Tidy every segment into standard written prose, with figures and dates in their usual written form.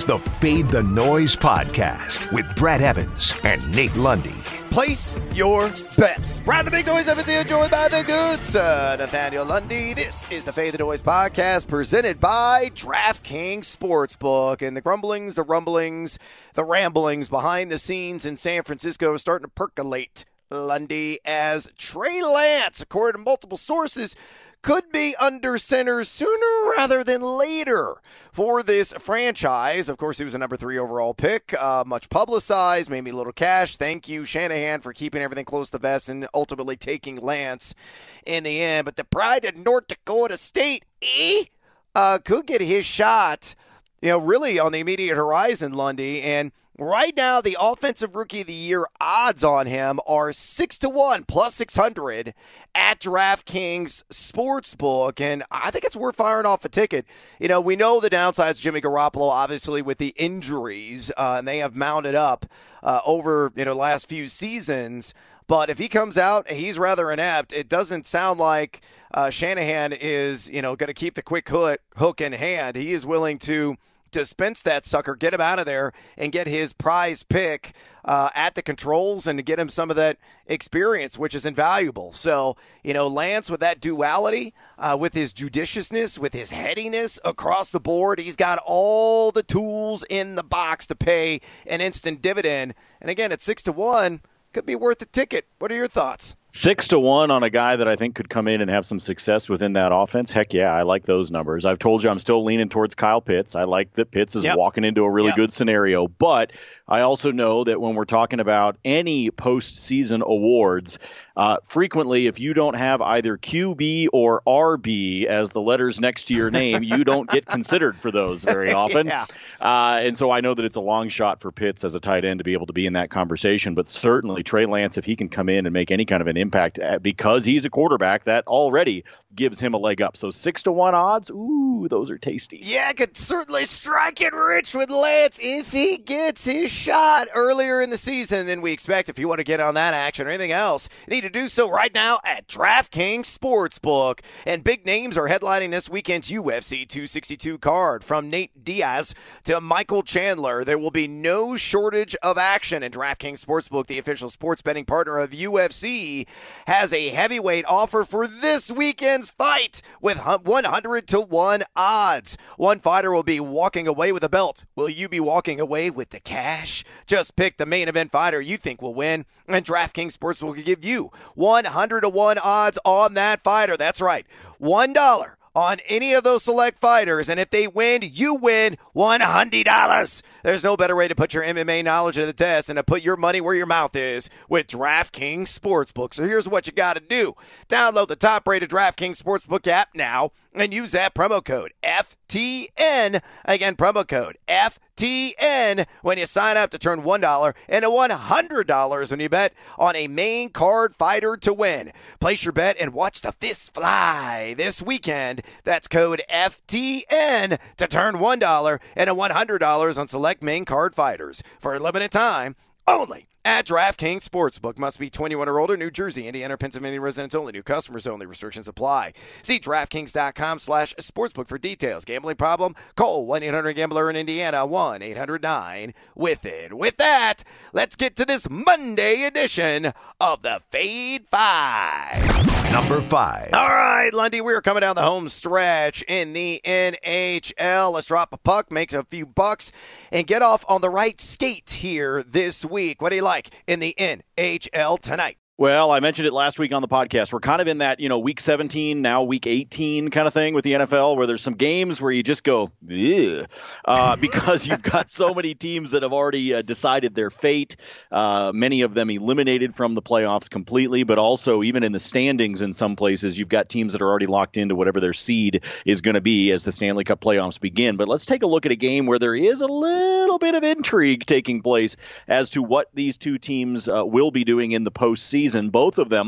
the Fade the Noise podcast with Brad Evans and Nate Lundy. Place your bets. Brad the Big Noise Evans here, joined by the good sir, Nathaniel Lundy. This is the Fade the Noise podcast presented by DraftKings Sportsbook. And the grumblings, the rumblings, the ramblings behind the scenes in San Francisco are starting to percolate, Lundy, as Trey Lance, according to multiple sources, could be under center sooner rather than later for this franchise. Of course, he was a number 3 overall pick, much publicized, made me a little cash. Thank you, Shanahan, for keeping everything close to the vest and ultimately taking Lance in the end. But the pride of North Dakota State, could get his shot, really on the immediate horizon, Lundy. And right now, the Offensive Rookie of the Year odds on him are 6-1 plus 600 at DraftKings Sportsbook, and I think it's worth firing off a ticket. We know the downsides of Jimmy Garoppolo, obviously, with the injuries, and they have mounted up over the last few seasons. But if he comes out and he's rather inept, it doesn't sound like Shanahan is going to keep the quick hook in hand. He is willing to dispense that sucker, get him out of there, and get his prize pick at the controls and to get him some of that experience, which is invaluable. So, Lance, with that duality, with his judiciousness, with his headiness across the board, he's got all the tools in the box to pay an instant dividend. And again, at 6-1, could be worth a ticket. What are your thoughts? 6-1 on a guy that I think could come in and have some success within that offense. Heck yeah, I like those numbers. I've told you I'm still leaning towards Kyle Pitts. I like that Pitts is walking into a really good scenario. But I also know that when we're talking about any postseason awards, frequently if you don't have either QB or RB as the letters next to your name, you don't get considered for those very often. And so I know that it's a long shot for Pitts as a tight end to be able to be in that conversation. But certainly Trey Lance, if he can come in and make any kind of an impact because he's a quarterback, that already gives him a leg up. So 6-1 odds, ooh, those are tasty. Yeah, could certainly strike it rich with Lance if he gets his shot earlier in the season than we expect. If you want to get on that action or anything else, you need to do so right now at DraftKings Sportsbook. And big names are headlining this weekend's UFC 262 card. From Nate Diaz to Michael Chandler, there will be no shortage of action. And DraftKings Sportsbook, the official sports betting partner of UFC, has a heavyweight offer for this weekend's fight with 100-1 odds. One fighter will be walking away with a belt. Will you be walking away with the cash? Just pick the main event fighter you think will win, and DraftKings Sportsbook will give you 100-1 odds on that fighter. That's right, $1 on any of those select fighters, and if they win, you win $100. There's no better way to put your MMA knowledge to the test than to put your money where your mouth is with DraftKings Sportsbook. So here's what you got to do. Download the top-rated DraftKings Sportsbook app now and use that promo code FTN. Again, promo code FTN when you sign up to turn $1 into $100 when you bet on a main card fighter to win. Place your bet and watch the fists fly this weekend. That's code FTN to turn $1 into $100 on select main card fighters for a limited time only at DraftKings Sportsbook. Must be 21 or older. New Jersey, Indiana, Pennsylvania residents only. New customers only. Restrictions apply. See DraftKings.com/sportsbook for details. Gambling problem? Call 1-800-GAMBLER in Indiana. 1-800-9-WITH-IT. With that, let's get to this Monday edition of the Fade 5. Number 5. All right, Lundy, we're coming down the home stretch in the NHL. Let's drop a puck, make a few bucks, and get off on the right skate here this week. What do you like in the NHL tonight? Well, I mentioned it last week on the podcast. We're kind of in that, week 17, now week 18 kind of thing with the NFL, where there's some games where you just go, because you've got so many teams that have already decided their fate. Many of them eliminated from the playoffs completely, but also even in the standings in some places, you've got teams that are already locked into whatever their seed is going to be as the Stanley Cup playoffs begin. But let's take a look at a game where there is a little bit of intrigue taking place as to what these two teams will be doing in the postseason. Both of them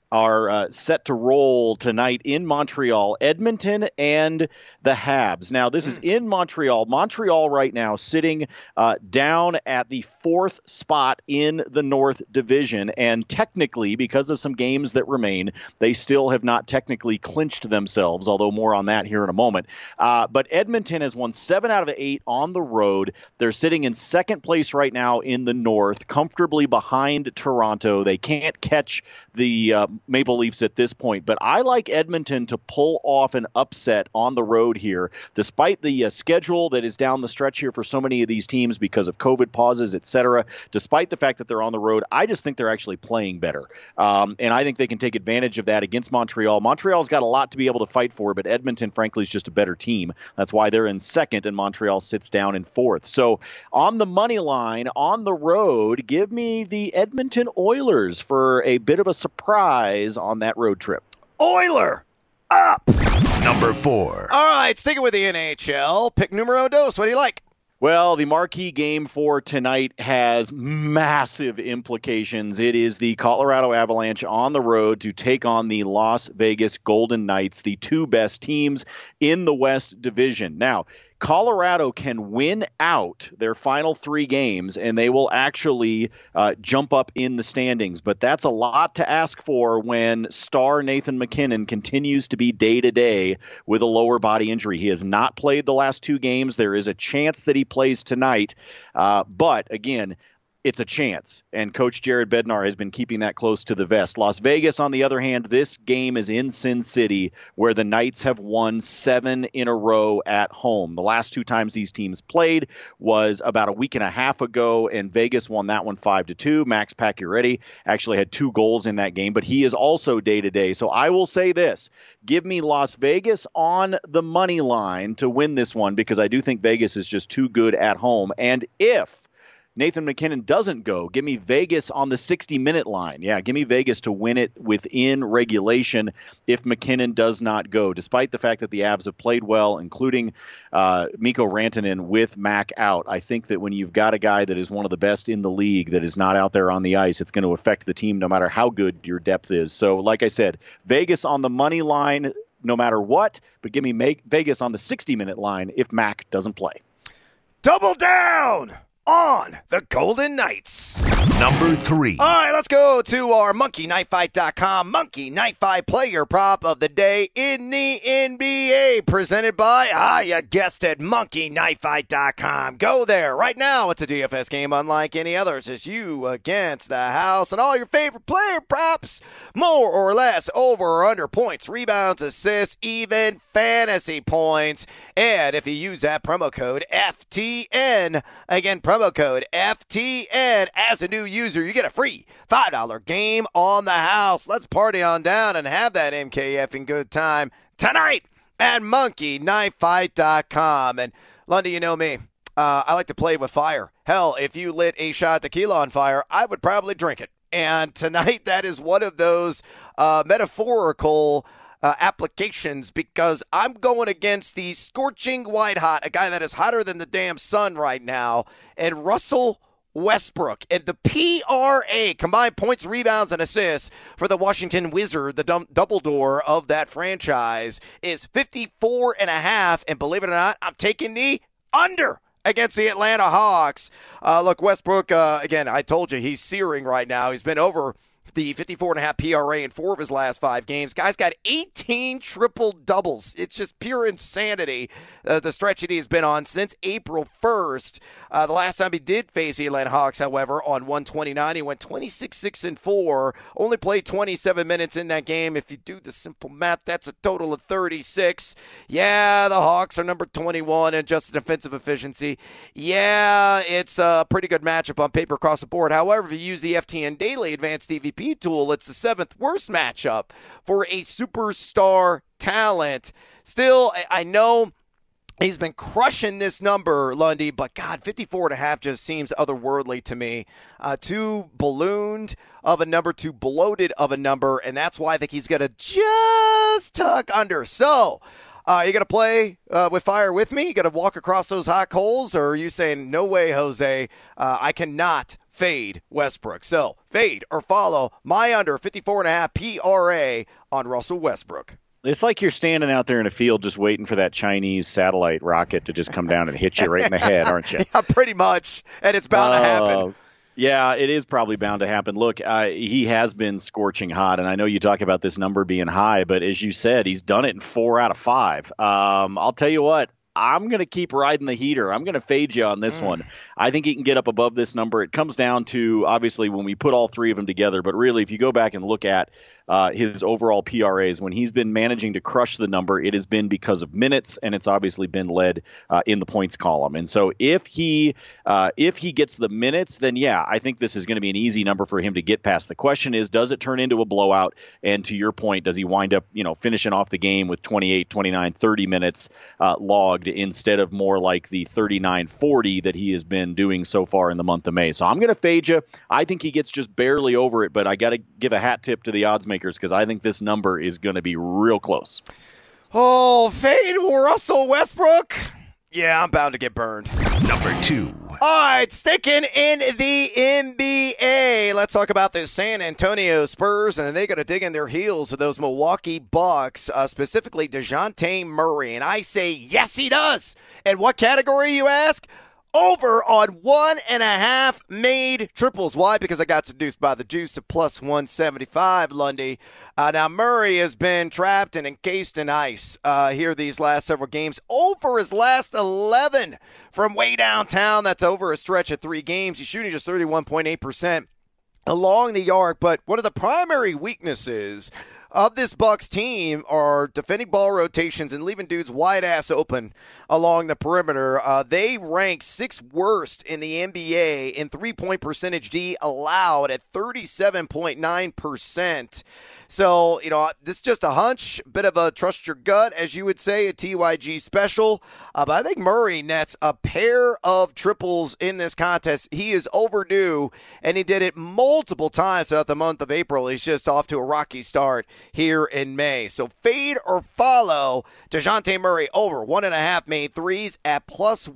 are set to roll tonight in Montreal, Edmonton and the Habs. Now, this is in Montreal. Montreal right now sitting down at the 4th spot in the North Division. And technically, because of some games that remain, they still have not technically clinched themselves, although more on that here in a moment. But Edmonton has won 7 out of 8 on the road. They're sitting in 2nd place right now in the North, comfortably behind Toronto. They can't catch the Maple Leafs at this point, but I like Edmonton to pull off an upset on the road here, despite the schedule that is down the stretch here for so many of these teams because of COVID pauses, etc. Despite the fact that they're on the road, I just think they're actually playing better, and I think they can take advantage of that against Montreal. Montreal's got a lot to be able to fight for, but Edmonton, frankly, is just a better team. That's why they're in 2nd, and Montreal sits down in 4th. So on the money line, on the road, give me the Edmonton Oilers for a bit of a surprise on that road trip. Oiler up. Number 4. All right, sticking with the NHL. Pick numero dos. What do you like? Well, the marquee game for tonight has massive implications. It is the Colorado Avalanche on the road to take on the Las Vegas Golden Knights, the 2 best teams in the West Division. Now, Colorado can win out their final 3 games, and they will actually jump up in the standings. But that's a lot to ask for when star Nathan MacKinnon continues to be day-to-day with a lower body injury. He has not played the last 2 games. There is a chance that he plays tonight. But, again, it's a chance, and Coach Jared Bednar has been keeping that close to the vest. Las Vegas, on the other hand, this game is in Sin City, where the Knights have won 7 in a row at home. The last 2 times these teams played was about a week and a half ago, and Vegas won that one 5-2. Max Pacioretty actually had 2 goals in that game, but he is also day-to-day. So I will say this, give me Las Vegas on the money line to win this one, because I do think Vegas is just too good at home. And if Nathan MacKinnon doesn't go, give me Vegas on the 60-minute line. Yeah, give me Vegas to win it within regulation if MacKinnon does not go, despite the fact that the Avs have played well, including Mikko Rantanen with Mac out. I think that when you've got a guy that is one of the best in the league that is not out there on the ice, it's going to affect the team no matter how good your depth is. So, like I said, Vegas on the money line no matter what, but give me Vegas on the 60-minute line if Mac doesn't play. Double down on the Golden Knights. Number 3. All right, let's go to our MonkeyKnifeFight.com Monkey Knife Fight player prop of the day in the NBA, presented by, you guessed it, MonkeyKnifeFight.com. Go there right now. It's a DFS game unlike any others. It's you against the house and all your favorite player props, more or less, over or under points, rebounds, assists, even fantasy points. And if you use that promo code FTN, again, promo code FTN as a new user, you get a free $5 game on the house. Let's party on down and have that MKFing good time tonight at MonkeyKnifeFight.com. And Lundy, you know me. I like to play with fire. Hell, if you lit a shot of tequila on fire, I would probably drink it. And tonight, that is one of those metaphorical applications, because I'm going against the scorching white hot, a guy that is hotter than the damn sun right now, and Russell Westbrook. And the PRA, combined points, rebounds, and assists for the Washington Wizard, the double door of that franchise, is 54.5. And believe it or not, I'm taking the under against the Atlanta Hawks. Look, Westbrook, again, I told you, he's searing right now. He's been over the 54.5 PRA in 4 of his last 5 games. Guy's got 18 triple-doubles. It's just pure insanity, the stretch that he's been on since April 1st. The last time he did face the Atlanta Hawks, however, on 129, he went 26-6-4, only played 27 minutes in that game. If you do the simple math, that's a total of 36. Yeah, the Hawks are number 21 in adjusted defensive efficiency. Yeah, it's a pretty good matchup on paper across the board. However, if you use the FTN Daily Advanced DVP tool, it's the 7th worst matchup for a superstar talent. Still, I know he's been crushing this number, Lundy, but God, 54.5 just seems otherworldly to me. Too ballooned of a number, too bloated of a number, and that's why I think he's going to just tuck under. So, You going to play with fire with me? You going to walk across those hot coals? Or are you saying, no way, Jose, I cannot fade Westbrook? So fade or follow my under 54.5 PRA on Russell Westbrook. It's like you're standing out there in a field just waiting for that Chinese satellite rocket to just come down and hit you right in the head, aren't you? Yeah, pretty much. And it's bound to happen. Yeah, it is probably bound to happen. Look, he has been scorching hot, and I know you talk about this number being high, but as you said, he's done it in 4 out of 5. I'll tell you what. I'm going to keep riding the heater. I'm going to fade you on this one. I think he can get up above this number. It comes down to, obviously, when we put all 3 of them together, but really, if you go back and look at his overall PRAs, when he's been managing to crush the number, it has been because of minutes, and it's obviously been led in the points column. And so if he gets the minutes, then yeah, I think this is going to be an easy number for him to get past. The question is, does it turn into a blowout? And to your point, does he wind up, finishing off the game with 28, 29, 30 minutes logged instead of more like the 39, 40 that he has been doing so far in the month of May? So I'm going to fade you. I think he gets just barely over it, but I got to give a hat tip to the odds makers because I think this number is going to be real close. Oh, fade Russell Westbrook? Yeah, I'm bound to get burned. Number 2. All right, sticking in the NBA. Let's talk about the San Antonio Spurs, and they're going to dig in their heels with those Milwaukee Bucks, specifically DeJounte Murray. And I say, yes, he does. And what category, you ask? Over on 1.5 made triples. Why? Because I got seduced by the juice at plus 175, Lundy. Now, Murray has been trapped and encased in ice here these last several games. Over his last 11 from way downtown. That's over a stretch of 3 games. He's shooting just 31.8% along the arc. But one of the primary weaknesses of this Bucks team are defending ball rotations and leaving dudes wide ass open along the perimeter. They rank 6th worst in the NBA in 3-point percentage D allowed at 37.9%. So, this is just a hunch, bit of a trust your gut, as you would say, a TYG special. But I think Murray nets a pair of triples in this contest. He is overdue, and he did it multiple times throughout the month of April. He's just off to a rocky start here in May. So fade or follow DeJounte Murray over 1.5 made threes at plus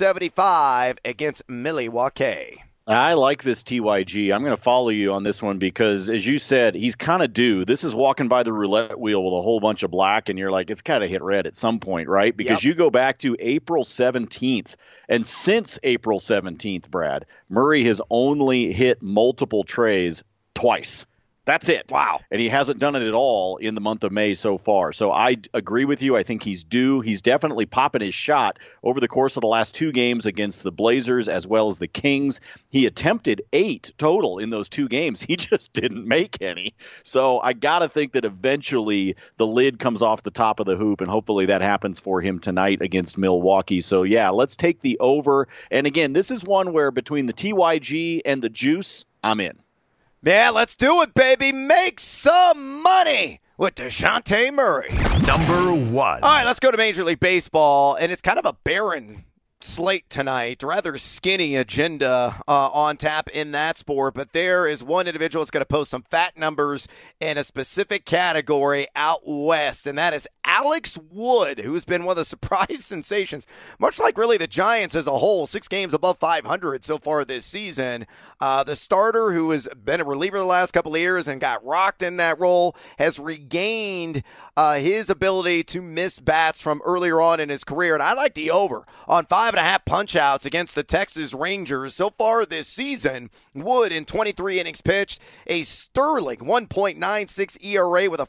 175 against Milwaukee. I like this TYG. I'm going to follow you on this one because, as you said, he's kind of due. This is walking by the roulette wheel with a whole bunch of black, and you're like, it's got to hit red at some point, right? Because you go back to April 17th, and since April 17th, Brad, Murray has only hit multiple trays twice. That's it. Wow. And he hasn't done it at all in the month of May so far. So I agree with you. I think he's due. He's definitely popping his shot over the course of the last 2 games against the Blazers as well as the Kings. He attempted 8 total in those 2 games. He just didn't make any. So I got to think that eventually the lid comes off the top of the hoop, and hopefully that happens for him tonight against Milwaukee. So, yeah, let's take the over. And, again, this is one where between the TYG and the juice, I'm in. Yeah, let's do it, baby. Make some money with DeJounte Murray. Number 1. All right, let's go to Major League Baseball, and it's kind of a barren slate tonight. Rather skinny agenda on tap in that sport, but there is one individual that's going to post some fat numbers in a specific category out west, and that is Alex Wood, who's been one of the surprise sensations, much like really the Giants as a whole. 6 games above 500 so far this season. The starter, who has been a reliever the last couple of years and got rocked in that role, has regained his ability to miss bats from earlier on in his career. And I like the over on 5.5 punch-outs against the Texas Rangers. So far this season, Wood in 23 innings pitched, a sterling 1.96 ERA with a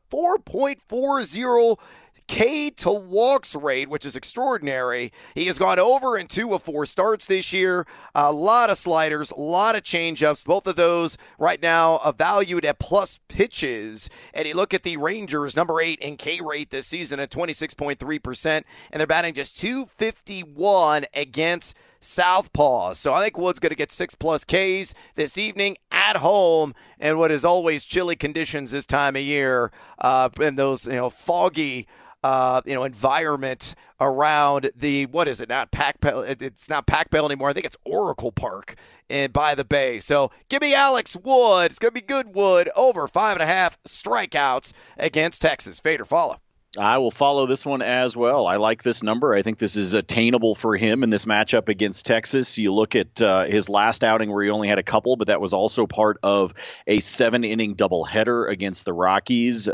4.40 K to walks rate, which is extraordinary. He has gone over in 2 of 4 starts this year. A lot of sliders, a lot of changeups. Both of those right now are valued at plus pitches. And you look at the Rangers, number 8 in K rate this season at 26.3%, and they're batting just .251 against southpaws. So I think Wood's going to get 6+ Ks this evening at home, and what is always chilly conditions this time of year, and those foggy environment around the, what is it, not Pac Bell, it's not Pac Bell anymore. I think it's Oracle Park by the Bay. So give me Alex Wood. It's going to be good Wood over 5.5 strikeouts against Texas. Fade or follow. I will follow this one as well. I like this number. I think this is attainable for him in this matchup against Texas. You look at his last outing where he only had a couple, but that was also part of a 7-inning doubleheader against the Rockies in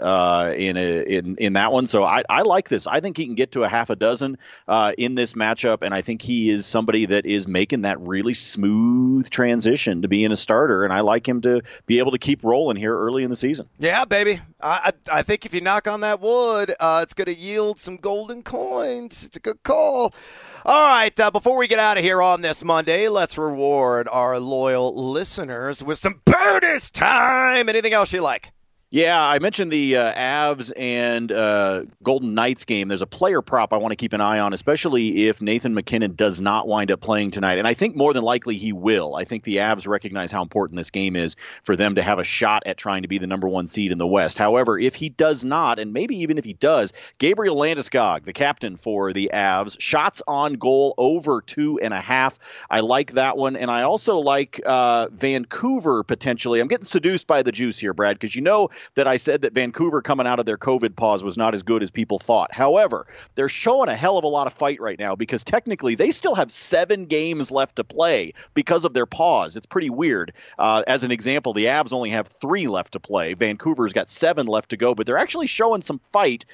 that one. So I like this. I think he can get to a half a dozen in this matchup, and I think he is somebody that is making that really smooth transition to being a starter, and I like him to be able to keep rolling here early in the season. Yeah, baby. I think if you knock on that wood, it's going to yield some golden coins. It's a good call. All right, before we get out of here on this Monday, let's reward our loyal listeners with some bonus time. Anything else you like? Yeah, I mentioned the Avs and Golden Knights game. There's a player prop I want to keep an eye on, especially if Nathan MacKinnon does not wind up playing tonight. And I think more than likely he will. I think the Avs recognize how important this game is for them to have a shot at trying to be the number one seed in the West. However, if he does not, and maybe even if he does, Gabriel Landeskog, the captain for the Avs, shots on goal over 2.5. I like that one. And I also like Vancouver potentially. I'm getting seduced by the juice here, Brad, because you know that I said that Vancouver coming out of their COVID pause was not as good as people thought. However, they're showing a hell of a lot of fight right now because technically they still have 7 games left to play because of their pause. It's pretty weird. As an example, the Avs only have 3 left to play. Vancouver's got 7 left to go, but they're actually showing some fight,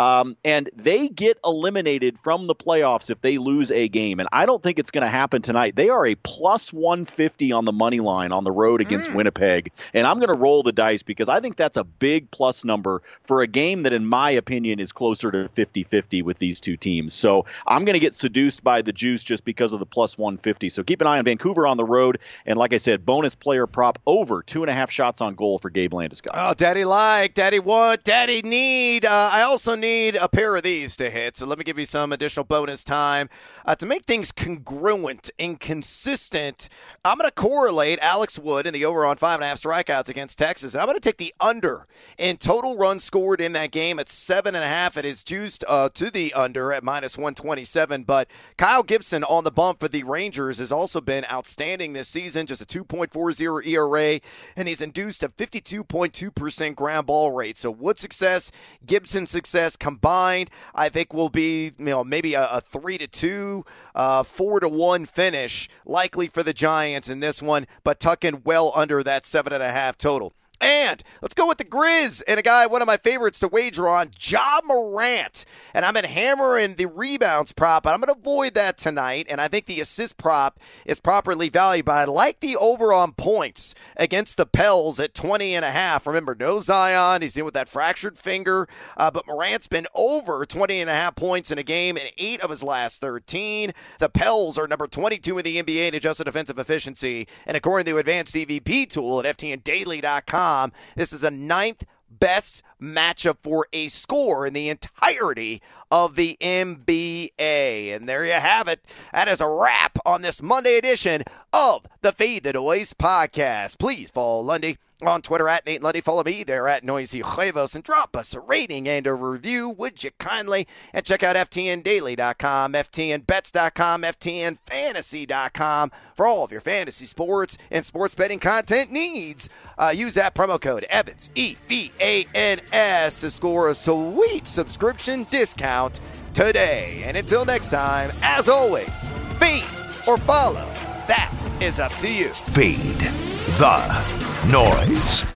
and they get eliminated from the playoffs if they lose a game, and I don't think it's going to happen tonight. They are a plus 150 on the money line on the road against Winnipeg, and I'm going to roll the dice because I think that's a big plus number for a game that, in my opinion, is closer to 50-50 with these two teams. So I'm going to get seduced by the juice just because of the plus 150. So keep an eye on Vancouver on the road. And like I said, bonus player prop over 2.5 shots on goal for Gabe Landeskog. Oh, daddy like, daddy want, daddy need. I also need a pair of these to hit. So let me give you some additional bonus time. To make things congruent and consistent, I'm going to correlate Alex Wood in the over on 5.5 strikeouts against Texas. And I'm going to take the under in total runs scored in that game at 7.5. It is juiced to the under at minus 127. But Kyle Gibson on the bump for the Rangers has also been outstanding this season, just a 2.40 ERA, and he's induced a 52.2% ground ball rate. So Wood success, Gibson success combined, I think will be maybe a 3-2, 4-1 finish likely for the Giants in this one, but tucking well under that 7.5 total. And let's go with the Grizz and a guy, one of my favorites to wager on, Ja Morant. And I'm hammering the rebounds prop, but I'm going to avoid that tonight. And I think the assist prop is properly valued, but I like the over on points against the Pels at 20.5. Remember, no Zion. He's in with that fractured finger. But Morant's been over 20.5 points in a game in 8 of his last 13. The Pels are number 22 in the NBA in adjusted defensive efficiency. And according to the advanced EVP tool at ftndaily.com, this is a 9th best matchup for a score in the entirety of the NBA. And there you have it. That is a wrap on this Monday edition of the Fade the Noise podcast. Please follow Lundy on Twitter at Nate Lundy. Follow me there at Noisy Huevos and drop us a rating and a review, would you kindly? And check out FTNDaily.com, FTNBets.com, FTNFantasy.com for all of your fantasy sports and sports betting content needs. Use that promo code Evans, EVANS, to score a sweet subscription discount today. And until next time, as always, feed or follow. That is up to you. Fade the Noise.